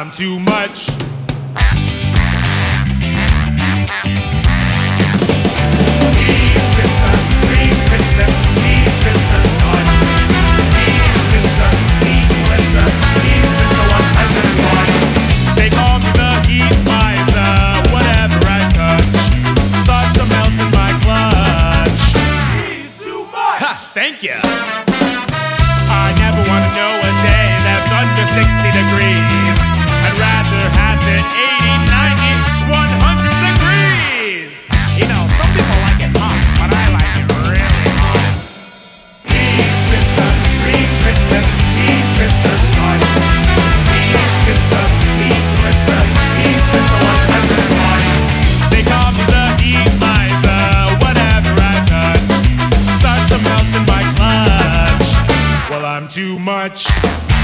I'm too much. They call me the heat miser. Whatever I touch starts to melt in my clutch. He's too much. Ha! Thank you. I never want to know a day that's under 60 degrees. I'd rather have it 80, 90, 100 degrees. You know, some people like it hot, but I like it really hot. He's Mr. Green Christmas. He's Mr. Sun. He's Mr. Heat Blister. He's Mr. 101. They call me the heat miser. Whatever I touch starts to melt in my clutch. Well, I'm too much.